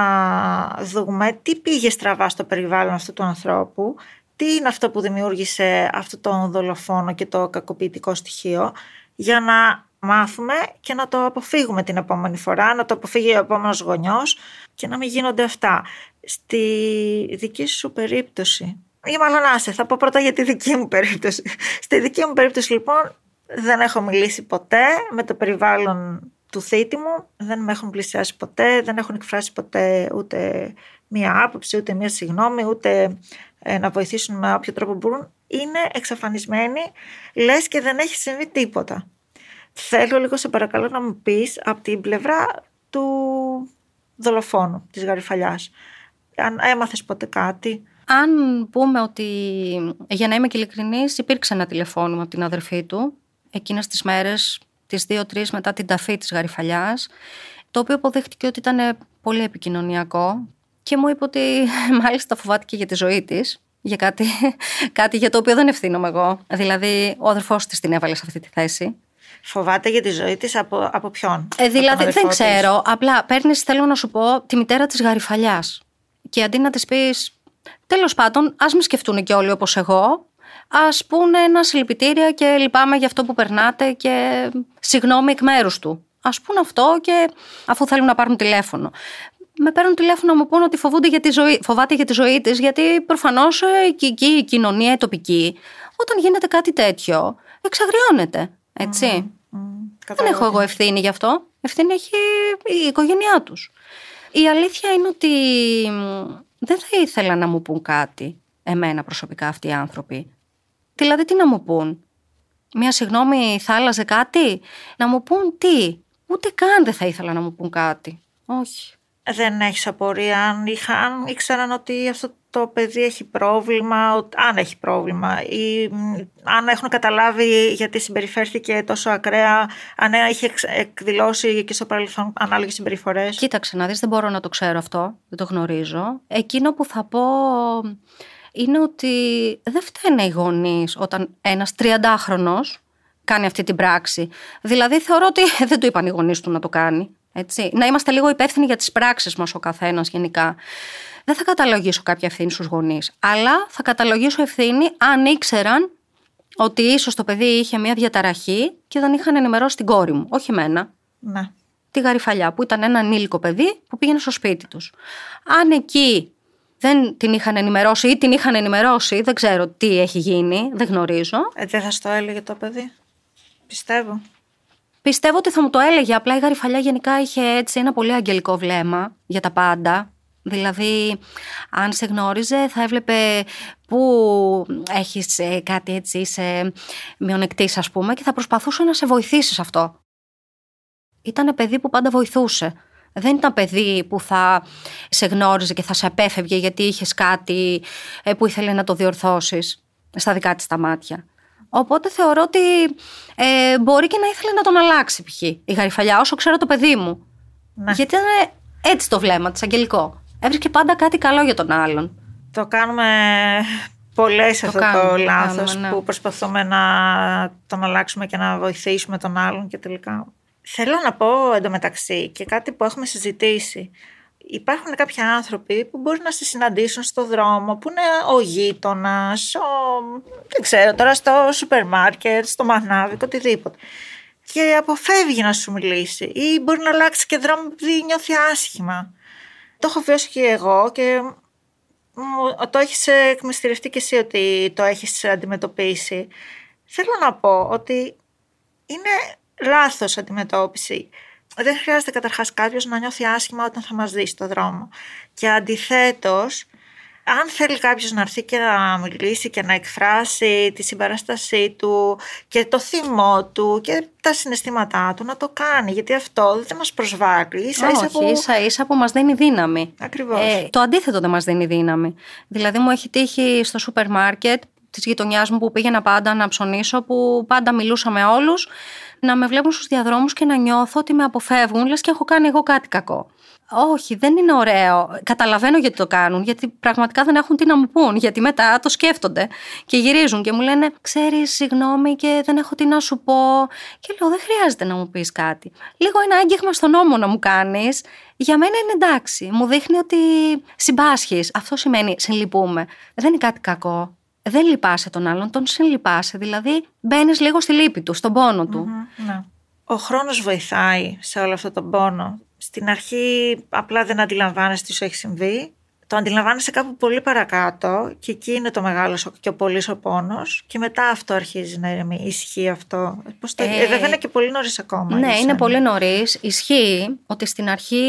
δούμε τι πήγε στραβά στο περιβάλλον αυτού του ανθρώπου, τι είναι αυτό που δημιούργησε αυτό τον δολοφόνο και το κακοποιητικό στοιχείο, για να μάθουμε και να το αποφύγουμε την επόμενη φορά, να το αποφύγει ο επόμενος γονιός και να μην γίνονται αυτά. Στη δική σου περίπτωση, ή μάλλον θα πω πρώτα για τη δική μου περίπτωση. Στη δική μου περίπτωση λοιπόν δεν έχω μιλήσει ποτέ με το περιβάλλον του θήτη μου, δεν με έχουν πλησιάσει ποτέ, δεν έχουν εκφράσει ποτέ ούτε μία άποψη, ούτε μία συγγνώμη, ούτε να βοηθήσουν με όποιο τρόπο μπορούν. Είναι εξαφανισμένοι, λες και δεν έχει συμβεί τίποτα. Θέλω λίγο σε παρακαλώ να μου πεις από την πλευρά του δολοφόνου της Γαριφαλιάς. Αν έμαθες ποτέ κάτι. Αν πούμε ότι, για να είμαι και ειλικρινής, υπήρξε ένα τηλεφώνημα από την αδερφή του εκείνες τις μέρες, τις 2-3 μετά την ταφή της Γαριφαλιάς, το οποίο αποδείχτηκε ότι ήταν πολύ επικοινωνιακό και μου είπε ότι μάλιστα φοβάται και για τη ζωή της, για κάτι για το οποίο δεν ευθύνομαι εγώ. Δηλαδή ο αδερφός της την έβαλε σε αυτή τη θέση. Φοβάται για τη ζωή της από ποιον? Δηλαδή δεν ξέρω, απλά παίρνεις, θέλω να σου πω, τη μητέρα της Γαριφαλιάς και αντί να της πεις τέλος πάντων ας μην σκεφτούν και όλοι όπως εγώ, ας πούνε ένα συλληπιτήρια και λυπάμαι για αυτό που περνάτε και συγγνώμη εκ μέρους του. Ας πούν αυτό και αφού θέλουν να πάρουν τηλέφωνο. Με παίρνουν τηλέφωνο να μου πούν ότι φοβάται για τη ζωή της, γιατί προφανώς εκεί η κοινωνία, η τοπική, όταν γίνεται κάτι τέτοιο, εξαγριώνεται. Έτσι. Δεν έχω εγώ ευθύνη γι' αυτό. Ευθύνη έχει η οικογένειά τους. Η αλήθεια είναι ότι δεν θα ήθελα να μου πούν κάτι εμένα προσωπικά αυτοί οι άνθρωποι. Δηλαδή τι να μου πούν? Μια συγγνώμη θα άλλαζε κάτι? Να μου πούν τι? Ούτε καν δεν θα ήθελα να μου πούν κάτι. Όχι. δεν έχεις απορία αν ήξεραν ότι αυτό το παιδί έχει πρόβλημα, αν έχει πρόβλημα, ή αν έχουν καταλάβει γιατί συμπεριφέρθηκε τόσο ακραία, αν έχει εκδηλώσει και στο παρελθόν ανάλογες συμπεριφορές? Κοίταξε να δεις, δεν μπορώ να το ξέρω αυτό, δεν το γνωρίζω. Εκείνο που θα πω είναι ότι δεν φταίνε οι γονείς όταν ένας 30χρονος κάνει αυτή την πράξη. Δηλαδή θεωρώ ότι δεν του είπαν οι γονείς του να το κάνει. Έτσι. Να είμαστε λίγο υπεύθυνοι για τις πράξεις μας ο καθένας γενικά. Δεν θα καταλογίσω κάποια ευθύνη στους γονείς, αλλά θα καταλογίσω ευθύνη αν ήξεραν ότι ίσως το παιδί είχε μια διαταραχή και δεν είχαν ενημερώσει την κόρη μου, όχι εμένα. Ναι. Τη Γαριφαλιά, που ήταν ένα ανήλικο παιδί που πήγαινε στο σπίτι τους. Αν εκεί δεν την είχαν ενημερώσει ή την είχαν ενημερώσει, δεν ξέρω τι έχει γίνει, δεν γνωρίζω. Δεν θα στο έλεγε το παιδί, πιστεύω. Πιστεύω ότι θα μου το έλεγε, απλά η Γαριφαλιά γενικά είχε έτσι ένα πολύ αγγελικό βλέμμα για τα πάντα. Δηλαδή, αν σε γνώριζε, θα έβλεπε που έχεις κάτι έτσι, είσαι μειονεκτής ας πούμε, και θα προσπαθούσε να σε βοηθήσει σε αυτό. Ήτανε παιδί που πάντα βοηθούσε. Δεν ήταν παιδί που θα σε γνώριζε και θα σε απέφευγε γιατί είχες κάτι που ήθελε να το διορθώσεις στα δικά της τα μάτια. Οπότε θεωρώ ότι μπορεί και να ήθελε να τον αλλάξει π.χ. η Γαριφαλιά, όσο ξέρω το παιδί μου. Ναι. Γιατί ήταν έτσι το βλέμμα της, αγγελικό. Έβρισκε πάντα κάτι καλό για τον άλλον. Το κάνουμε πολλές αυτό το λάθος, ναι, που προσπαθούμε να τον αλλάξουμε και να βοηθήσουμε τον άλλον και τελικά. Θέλω να πω εντωμεταξύ και κάτι που έχουμε συζητήσει. Υπάρχουν κάποιοι άνθρωποι που μπορεί να σε συναντήσουν στο δρόμο, που είναι ο γείτονας, δεν ξέρω τώρα, στο σούπερ μάρκετ, στο μανάβικο, οτιδήποτε. Και αποφεύγει να σου μιλήσει ή μπορεί να αλλάξει και δρόμο επειδή νιώθει άσχημα. Το έχω βιώσει και εγώ και το έχεις εκμυστηρευτεί και εσύ ότι το έχεις αντιμετωπίσει. Θέλω να πω ότι είναι λάθος αντιμετώπιση. Δεν χρειάζεται καταρχάς κάποιος να νιώθει άσχημα όταν θα μας δει στο δρόμο. Και αντιθέτως, αν θέλει κάποιος να έρθει και να μιλήσει και να εκφράσει τη συμπαράστασή του και το θυμό του και τα συναισθήματά του, να το κάνει. Γιατί αυτό δεν μας προσβάλλει. Ίσα-ίσα που μας δίνει δύναμη. Ακριβώς. Το αντίθετο δεν μας δίνει δύναμη. Δηλαδή μου έχει τύχει στο σούπερ μάρκετ της γειτονιάς μου που πήγαινα πάντα να ψωνίσω, που πάντα μιλούσα με όλους, να με βλέπουν στους διαδρόμους και να νιώθω ότι με αποφεύγουν, λες και έχω κάνει εγώ κάτι κακό. Όχι, δεν είναι ωραίο. Καταλαβαίνω γιατί το κάνουν, γιατί πραγματικά δεν έχουν τι να μου πούν, γιατί μετά το σκέφτονται και γυρίζουν και μου λένε «Ξέρεις, συγγνώμη και δεν έχω τι να σου πω». Και λέω «Δεν χρειάζεται να μου πεις κάτι. Λίγο ένα άγγιγμα στον ώμο να μου κάνεις, για μένα είναι εντάξει. Μου δείχνει ότι συμπάσχεις. Αυτό σημαίνει συλλυπούμε. Δεν είναι κάτι κακό. Δεν λυπάσαι τον άλλον, τον συλλυπάσαι. Δηλαδή μπαίνεις λίγο στη λύπη του, στον πόνο του». Ναι. Ο χρόνος βοηθάει σε όλο αυτό τον πόνο. Στην αρχή απλά δεν αντιλαμβάνεσαι τι σου έχει συμβεί. Το αντιλαμβάνεσαι κάπου πολύ παρακάτω και εκεί είναι το μεγάλο και ο πολύς ο πόνος. Και μετά αυτό αρχίζει να ηρεμεί. Ισχύει αυτό? Δεν είναι και πολύ νωρίς ακόμα. Ναι, είναι πολύ νωρίς. Ισχύει ότι στην αρχή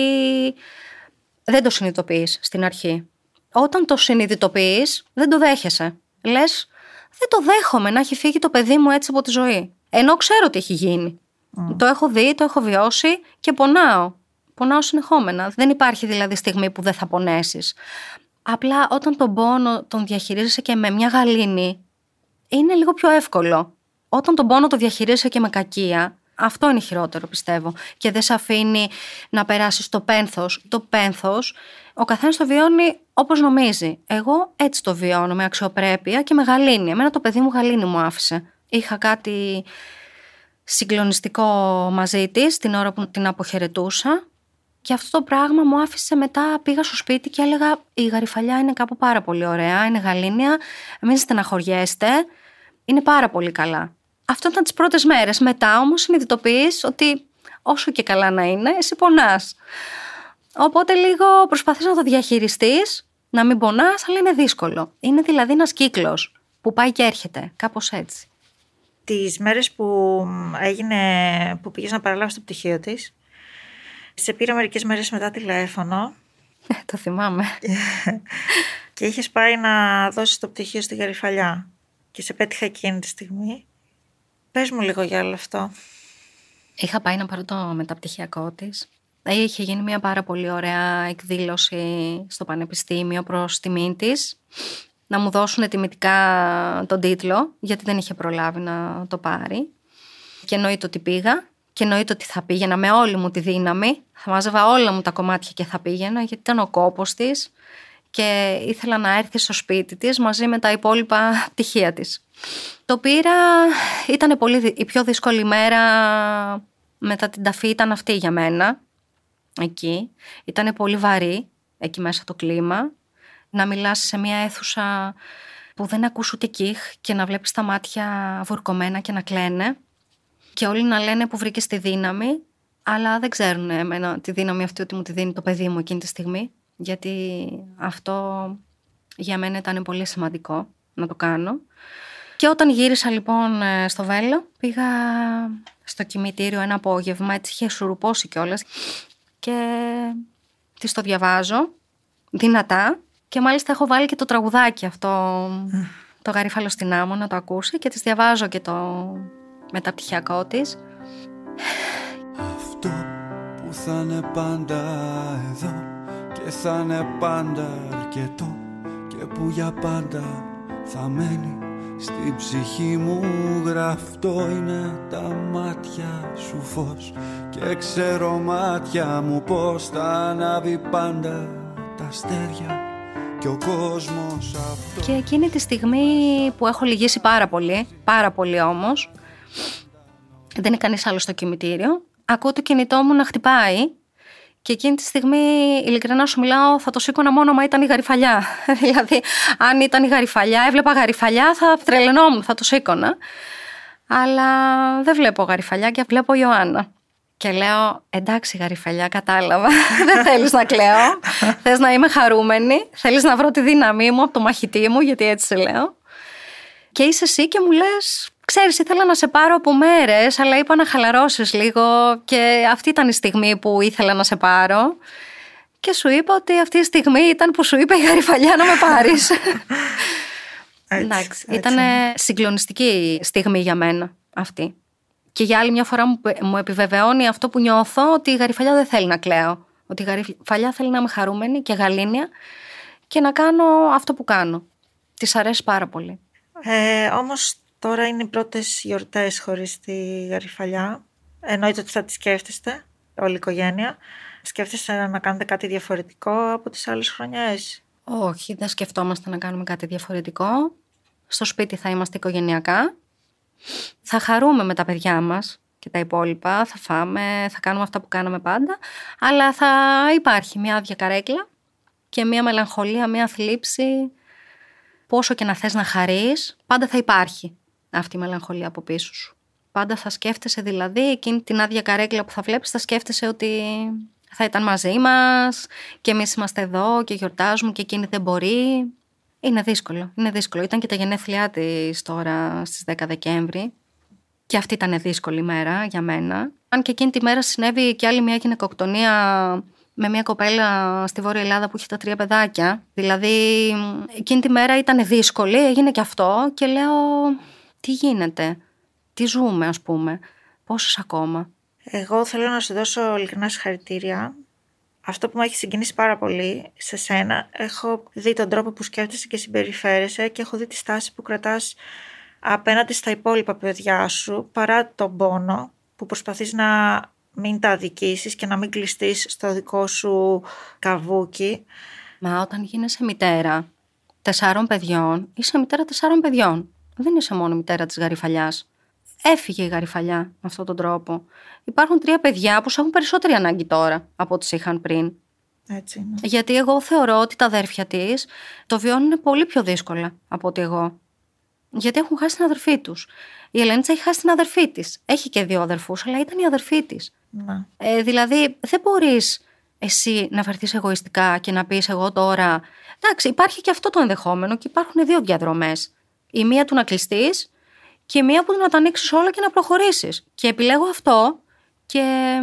δεν το συνειδητοποιείς. Στην αρχή. Όταν το συνειδητοποιείς, δεν το δέχεσαι. Λες, δεν το δέχομαι να έχει φύγει το παιδί μου έτσι από τη ζωή. Ενώ ξέρω τι έχει γίνει. Το έχω δει, το έχω βιώσει και πονάω. Πονάω συνεχόμενα. Δεν υπάρχει δηλαδή στιγμή που δεν θα πονέσεις. Απλά όταν τον πόνο τον διαχειρίζεσαι και με μια γαλήνη, είναι λίγο πιο εύκολο. Όταν τον πόνο το διαχειρίζεσαι και με κακία, αυτό είναι χειρότερο πιστεύω. Και δεν σε αφήνει να περάσεις το πένθος. Το πένθος, ο καθένας το βιώνει όπως νομίζει. Εγώ έτσι το βιώνω, με αξιοπρέπεια και με γαλήνη. Εμένα το παιδί μου γαλήνη μου άφησε. Είχα κάτι συγκλονιστικό μαζί της την ώρα που την αποχαιρετούσα. Και αυτό το πράγμα μου άφησε μετά, πήγα στο σπίτι και έλεγα η Γαριφαλιά είναι κάπου πάρα πολύ ωραία, είναι γαλήνια, μην στεναχωριέστε, είναι πάρα πολύ καλά. Αυτό ήταν τις πρώτες μέρες. Μετά όμως συνειδητοποιείς ότι όσο και καλά να είναι, εσύ πονάς. Οπότε λίγο προσπαθείς να το διαχειριστείς, να μην πονάς, αλλά είναι δύσκολο. Είναι δηλαδή ένας κύκλος που πάει και έρχεται, κάπως έτσι. Τις μέρες που πήγες να παραλάβεις το πτυχίο της, σε πήρα μερικές μέρες μετά τηλέφωνο. Το θυμάμαι. Και είχες πάει να δώσεις το πτυχίο στη Γαριφαλιά και σε πέτυχα εκείνη τη στιγμή. Πες μου λίγο για όλο αυτό. Είχα πάει να πάρω το μεταπτυχιακό της. Είχε γίνει μια πάρα πολύ ωραία εκδήλωση στο Πανεπιστήμιο προς τιμήν της, να μου δώσουν τιμητικά τον τίτλο, γιατί δεν είχε προλάβει να το πάρει. Και εννοείται ότι πήγα, και εννοείται ότι θα πήγαινα με όλη μου τη δύναμη, θα μάζευα όλα μου τα κομμάτια και θα πήγαινα, γιατί ήταν ο κόπος της και ήθελα να έρθει στο σπίτι της μαζί με τα υπόλοιπα πτυχία της. Το πήρα, ήταν η πιο δύσκολη μέρα μετά την ταφή ήταν αυτή για μένα, εκεί. Ήταν πολύ βαρύ, εκεί μέσα το κλίμα, να μιλάς σε μια αίθουσα που δεν ακούς ούτε κύχ και να βλέπεις τα μάτια βουρκωμένα και να κλαίνε και όλοι να λένε που βρήκες τη δύναμη, αλλά δεν ξέρουν εμένα τη δύναμη αυτή ότι μου τη δίνει το παιδί μου εκείνη τη στιγμή, γιατί αυτό για μένα ήταν πολύ σημαντικό να το κάνω. Και όταν γύρισα λοιπόν στο Βέλο, πήγα στο κημητήριο ένα απόγευμα, έτσι είχε σουρουπώσει κιόλας και της το διαβάζω δυνατά και μάλιστα έχω βάλει και το τραγουδάκι αυτό, το Γαρίφαλο στην άμμο, να το ακούσει και της διαβάζω και το μεταπτυχιακό της. Αυτό που θα είναι πάντα εδώ και θα είναι πάντα αρκετό και που για πάντα θα μένει στην ψυχή μου γραφτό είναι τα μάτια σου φως και ξέρω μάτια μου πως θα ανάβει πάντα τα αστέρια και ο κόσμος αυτό. Και εκείνη τη στιγμή που έχω λυγίσει πάρα πολύ όμως, δεν είναι κανείς άλλος στο κημητήριο, ακούω το κινητό μου να χτυπάει και εκείνη τη στιγμή, ειλικρινά σου μιλάω, θα το σήκωνα μόνο μα ήταν η Γαριφαλιά. Δηλαδή, αν ήταν η Γαριφαλιά, έβλεπα Γαριφαλιά, θα τρελαινόμουν, θα το σήκωνα. Αλλά δεν βλέπω Γαριφαλιά και βλέπω Ιωάννα. Και λέω, εντάξει Γαριφαλιά, κατάλαβα, δεν θέλεις να κλαίω, θες να είμαι χαρούμενη, θέλεις να βρω τη δύναμή μου από το μαχητή μου, γιατί έτσι σε λέω. Και είσαι εσύ και μου λες, ξέρεις, ήθελα να σε πάρω από μέρες, αλλά είπα να χαλαρώσεις λίγο και αυτή ήταν η στιγμή που ήθελα να σε πάρω. Και σου είπα ότι αυτή η στιγμή ήταν που σου είπε η Γαριφαλιά να με πάρεις. Εντάξει, ήταν συγκλονιστική στιγμή για μένα αυτή. Και για άλλη μια φορά μου επιβεβαιώνει αυτό που νιώθω, ότι η Γαριφαλιά δεν θέλει να κλαίω. Ότι η Γαριφαλιά θέλει να είμαι χαρούμενη και γαλήνια και να κάνω αυτό που κάνω. Της αρέσει πάρα πολύ. Όμως τώρα είναι οι πρώτες γιορτές χωρίς τη Γαριφαλιά. Εννοείται ότι θα τη σκέφτεστε, όλη η οικογένεια. Σκέφτεστε να κάνετε κάτι διαφορετικό από τις άλλες χρονιές? Όχι, δεν σκεφτόμαστε να κάνουμε κάτι διαφορετικό. Στο σπίτι θα είμαστε οικογενειακά. Θα χαρούμε με τα παιδιά μας και τα υπόλοιπα. Θα φάμε, θα κάνουμε αυτά που κάναμε πάντα. Αλλά θα υπάρχει μια άδεια καρέκλα και μια μελαγχολία, μια θλίψη. Πόσο και να θες να χαρείς, πάντα θα υπάρχει αυτή η μελαγχολία από πίσω σου. Πάντα θα σκέφτεσαι δηλαδή εκείνη την άδεια καρέκλα που θα βλέπεις, θα σκέφτεσαι ότι θα ήταν μαζί μας και εμείς είμαστε εδώ και γιορτάζουμε και εκείνη δεν μπορεί. Είναι δύσκολο, είναι δύσκολο. Ήταν και τα γενέθλιά της τώρα στις 10 Δεκέμβρη και αυτή ήταν δύσκολη μέρα για μένα. Αν και εκείνη τη μέρα συνέβη και άλλη μια γυναικοκτονία με μια κοπέλα στη Βόρεια Ελλάδα που είχε τα 3 παιδάκια. Δηλαδή εκείνη τη μέρα ήταν δύσκολη, έγινε και αυτό και λέω τι γίνεται, τι ζούμε ας πούμε, πόσες ακόμα. Εγώ θέλω να σου δώσω ειλικρινά συγχαρητήρια. Αυτό που με έχει συγκινήσει πάρα πολύ σε σένα, έχω δει τον τρόπο που σκέφτεσαι και συμπεριφέρεσαι και έχω δει τη στάση που κρατάς απέναντι στα υπόλοιπα παιδιά σου, παρά τον πόνο που προσπαθείς να μην τα αδικήσεις και να μην κλειστείς στο δικό σου καβούκι. Μα όταν γίνεσαι μητέρα 4 παιδιών, είσαι μητέρα 4 παιδιών. Δεν είσαι μόνο μητέρα της Γαριφαλιάς. Έφυγε η Γαριφαλιά με αυτόν τον τρόπο. Υπάρχουν 3 παιδιά που σου έχουν περισσότερη ανάγκη τώρα από ό,τι είχαν πριν. Έτσι είναι. Γιατί εγώ θεωρώ ότι τα αδέρφια της το βιώνουν πολύ πιο δύσκολα από ότι εγώ. Γιατί έχουν χάσει την αδερφή τους. Η Ελένιτσα έχει χάσει την αδερφή της. Έχει και 2 αδερφούς, αλλά ήταν η αδερφή της. Να. Δηλαδή δεν μπορείς εσύ να φερθείς εγωιστικά και να πεις εγώ τώρα. Εντάξει, υπάρχει και αυτό το ενδεχόμενο και υπάρχουν 2 διαδρομές. Η μία του να κλειστείς και η μία που να τα ανοίξεις όλα και να προχωρήσεις. Και επιλέγω αυτό και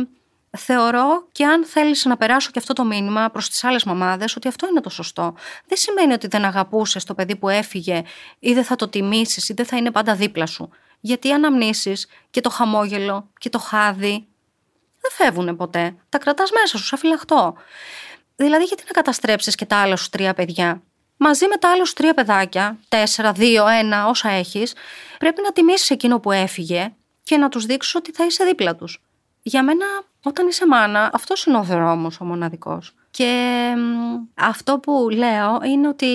θεωρώ και αν θέλεις να περάσω και αυτό το μήνυμα προς τις άλλες μαμάδες ότι αυτό είναι το σωστό. Δεν σημαίνει ότι δεν αγαπούσες το παιδί που έφυγε ή δεν θα το τιμήσεις ή δεν θα είναι πάντα δίπλα σου. Γιατί αναμνήσεις και το χαμόγελο και το χάδι δεν φεύγουν ποτέ. Τα κρατάς μέσα σου, σαν φυλαχτό. Δηλαδή, γιατί να καταστρέψεις και τα άλλα σου 3 παιδιά? Μαζί με τα άλλα σου 3 παιδάκια, 4, 2, 1, όσα έχεις, πρέπει να τιμήσεις εκείνο που έφυγε και να τους δείξεις ότι θα είσαι δίπλα τους. Για μένα, όταν είσαι μάνα, αυτός είναι ο δρόμος ο μοναδικός. Και αυτό που λέω είναι ότι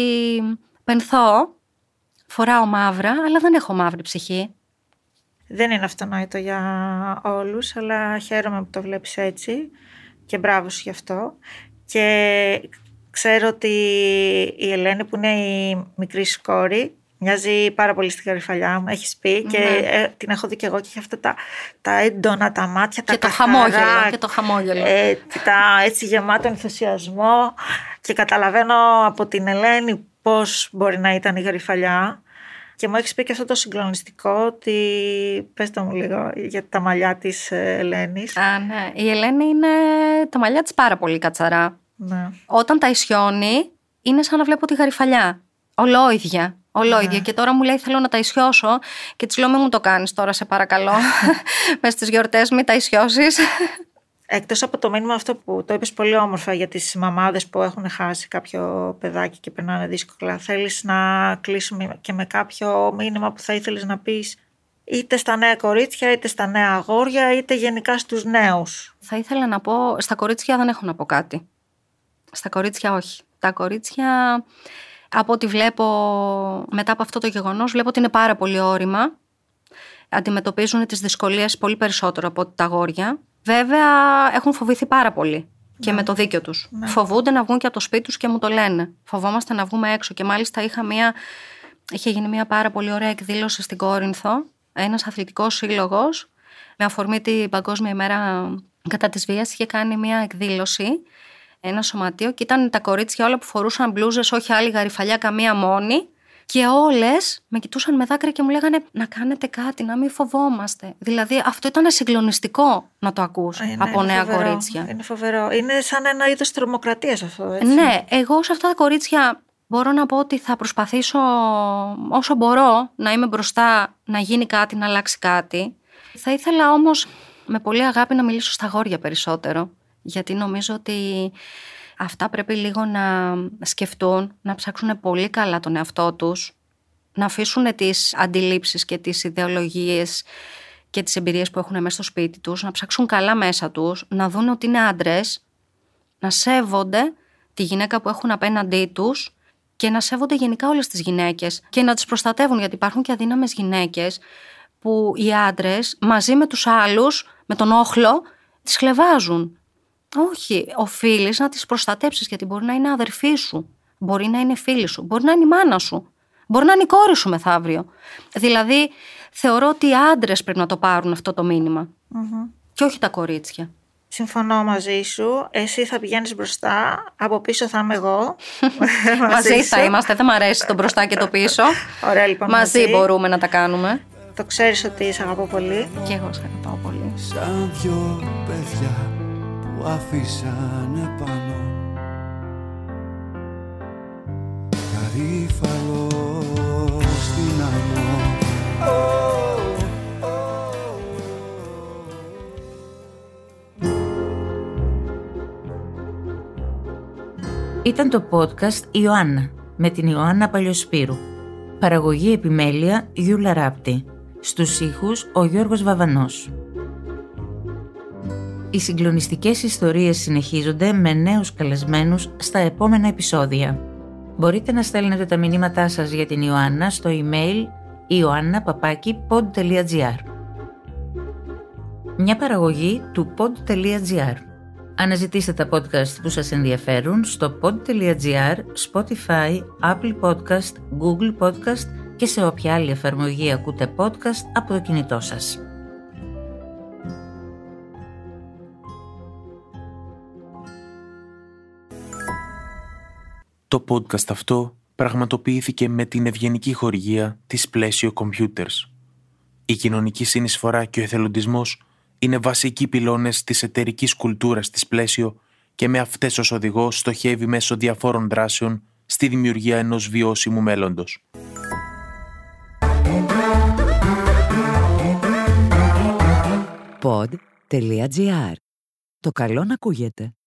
πενθώ, φοράω μαύρα, αλλά δεν έχω μαύρη ψυχή. Δεν είναι αυτονόητο για όλους, αλλά χαίρομαι που το βλέπεις έτσι και μπράβο σου γι' αυτό. Και ξέρω ότι η Ελένη, που είναι η μικρή σου κόρη, μοιάζει πάρα πολύ στη Γαριφαλιά, μου έχεις πει, και την έχω δει και εγώ, και έχει αυτά τα έντονα, τα μάτια, και τα καθαρά, και το χαμόγελο. Έτσι γεμάτο ενθουσιασμό, και καταλαβαίνω από την Ελένη πώς μπορεί να ήταν η Γαριφαλιά. Και μου έχεις πει και αυτό το συγκλονιστικό, ότι πες το μου λίγο για τα μαλλιά της Ελένης. Ναι. Η Ελένη είναι τα μαλλιά της πάρα πολύ κατσαρά. Ναι. Όταν τα ισιώνει, είναι σαν να βλέπω τη Γαριφαλιά. Ολόιδια. Ναι. Και τώρα μου λέει θέλω να τα ισιώσω και της λέω μην μου το κάνεις τώρα, σε παρακαλώ. Μες στις γιορτές μην τα ισιώσεις. Εκτός από το μήνυμα αυτό που το είπες πολύ όμορφα για τις μαμάδες που έχουν χάσει κάποιο παιδάκι και περνάνε δύσκολα, θέλεις να κλείσουμε και με κάποιο μήνυμα που θα ήθελες να πεις είτε στα νέα κορίτσια, είτε στα νέα αγόρια, είτε γενικά στους νέους? Θα ήθελα να πω, στα κορίτσια δεν έχω να πω κάτι. Στα κορίτσια όχι. Τα κορίτσια, από ό,τι βλέπω μετά από αυτό το γεγονός, βλέπω ότι είναι πάρα πολύ όρημα. Αντιμετωπίζουν τις δυσκολίες πολύ περισσότερο από τα αγόρια. Βέβαια, έχουν φοβηθεί πάρα πολύ και με το δίκιο τους. Φοβούνται να βγουν και από το σπίτι τους και μου το λένε. Φοβόμαστε να βγούμε έξω. Και μάλιστα είχε γίνει μια πάρα πολύ ωραία εκδήλωση στην Κόρινθο. Ένας αθλητικός σύλλογος, με αφορμή την Παγκόσμια ημέρα κατά της βίας, είχε κάνει μια εκδήλωση, ένα σωματείο, και ήταν τα κορίτσια όλα που φορούσαν μπλούζες, όχι άλλη Γαριφαλιά, καμία μόνη. Και όλες με κοιτούσαν με δάκρυα και μου λέγανε να κάνετε κάτι, να μην φοβόμαστε. Δηλαδή αυτό ήταν συγκλονιστικό να το ακούς από νέα κορίτσια. Είναι φοβερό. Είναι σαν ένα είδος τρομοκρατίας αυτό, έτσι. Ναι, εγώ σε αυτά τα κορίτσια μπορώ να πω ότι θα προσπαθήσω όσο μπορώ να είμαι μπροστά, να γίνει κάτι, να αλλάξει κάτι. Θα ήθελα όμως με πολύ αγάπη να μιλήσω στα αγόρια περισσότερο. Γιατί νομίζω ότι αυτά πρέπει λίγο να σκεφτούν, να ψάξουν πολύ καλά τον εαυτό τους, να αφήσουν τις αντιλήψεις και τις ιδεολογίες και τις εμπειρίες που έχουν μέσα στο σπίτι τους, να ψάξουν καλά μέσα τους, να δουν ότι είναι άντρες, να σέβονται τη γυναίκα που έχουν απέναντί τους και να σέβονται γενικά όλες τις γυναίκες και να τις προστατεύουν, γιατί υπάρχουν και αδύναμες γυναίκες που οι άντρες μαζί με τους άλλους, με τον όχλο, τις χλευάζουν. Όχι, οφείλεις να τις προστατέψεις, γιατί μπορεί να είναι αδερφή σου, μπορεί να είναι φίλη σου, μπορεί να είναι η μάνα σου, μπορεί να είναι η κόρη σου μεθαύριο. Δηλαδή, θεωρώ ότι οι άντρες πρέπει να το πάρουν αυτό το μήνυμα και όχι τα κορίτσια. Συμφωνώ μαζί σου. Εσύ θα πηγαίνεις μπροστά, από πίσω θα είμαι εγώ. Μαζί θα είμαστε, δεν μ' αρέσει το μπροστά και το πίσω. Ωραία, λοιπόν, μαζί μπορούμε να τα κάνουμε. Το ξέρεις ότι σε αγαπώ πολύ. Και εγώ σε αγαπάω πολύ. Σαν δυο παιδιά που αφήσανε πάνω Γαρίφαλο στην άμμο. Ήταν το podcast Ιωάννα με την Ιωάννα Παλιοσπύρου. Παραγωγή επιμέλεια Γιούλα Ράπτη. Στους ήχους ο Γιώργος Βαβανός. Οι συγκλονιστικές ιστορίες συνεχίζονται με νέους καλεσμένους στα επόμενα επεισόδια. Μπορείτε να στέλνετε τα μηνύματά σας για την Ιωάννα στο email ioanna@pod.gr. Μια παραγωγή του pod.gr. Αναζητήστε τα podcast που σας ενδιαφέρουν στο pod.gr, Spotify, Apple Podcast, Google Podcast και σε όποια άλλη εφαρμογή ακούτε podcast από το κινητό σας. Το podcast αυτό πραγματοποιήθηκε με την ευγενική χορηγία της Πλαίσιο Computers. Η κοινωνική συνεισφορά και ο εθελοντισμός είναι βασικοί πυλώνες της εταιρικής κουλτούρας της Πλαίσιο και με αυτές ως οδηγός στοχεύει μέσω διαφόρων δράσεων στη δημιουργία ενός βιώσιμου μέλλοντος. Pod.gr Το καλό να ακούγεται.